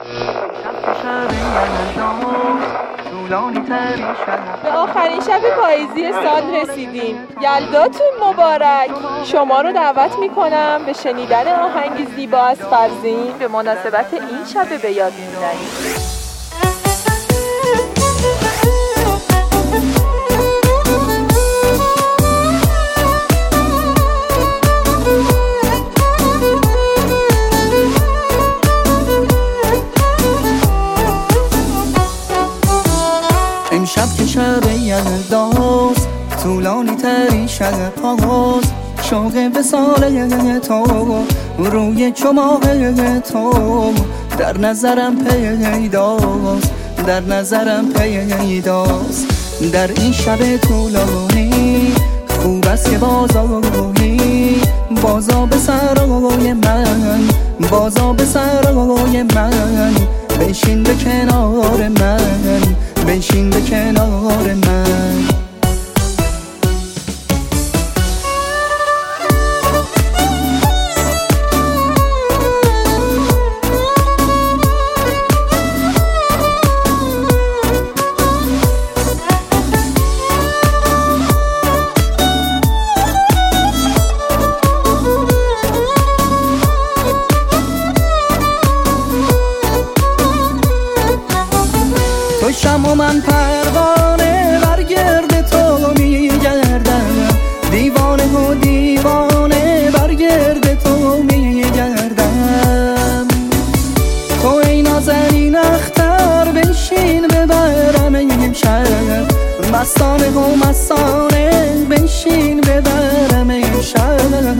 به آخرین شب پاییزی سال رسیدیم. یلداتون مبارک. شما رو دعوت میکنم به شنیدن آهنگی زیبا از فرزین به مناسبت این شب به یاد موندنی. امشب که شب یلداست، طولانی ترین شب هاست، شوق وصال تو روی چماق تو در نظرم پیداست، در نظرم پیداست. در این شب طولانی خوب است که بازایی، بازا به سرای من، بازا به سرای من، بنشین به کنار من، بنشین به کنار من. تو شم و من پروانه بر گرد تو میگردم، دیوانه و دیوانه بر گرد تو میگردم. تو ای نازنین اختر بنشین ببرم امشب، مستانه و مستانه بنشین ببرم امشب.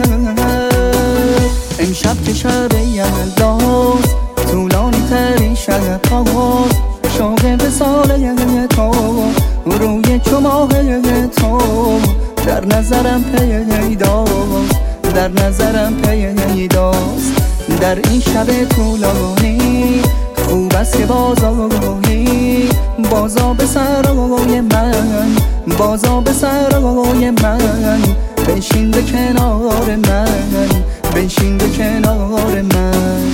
امشب که شب یلداست، طولانی ترین شب هاست، شوق وصال تو روی چماق تو در نظرم پیداست، در نظرم پیداست. در این شب طولانی خوب است که بازایی، بازا به سرای من، بازا به سرای من، بنشین به کنار من، بنشین به کنار من.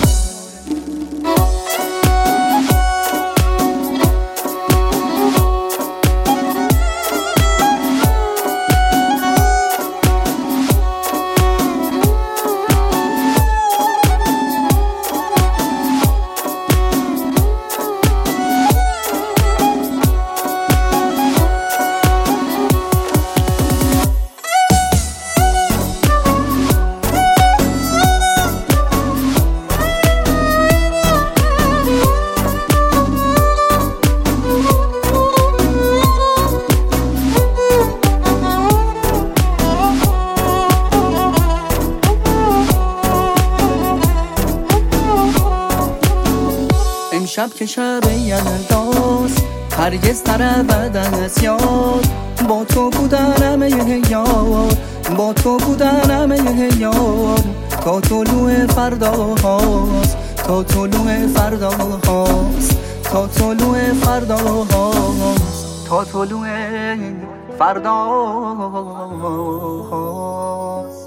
امشب که شب یلداست، هرگز نرود از یاد، با تو بودنم یاد، با تو بودنم یاد، تا طلوع فردا هاست، تا طلوع فردا هاست، تا طلوع فردا هاست، تا طلوع فردا هاست.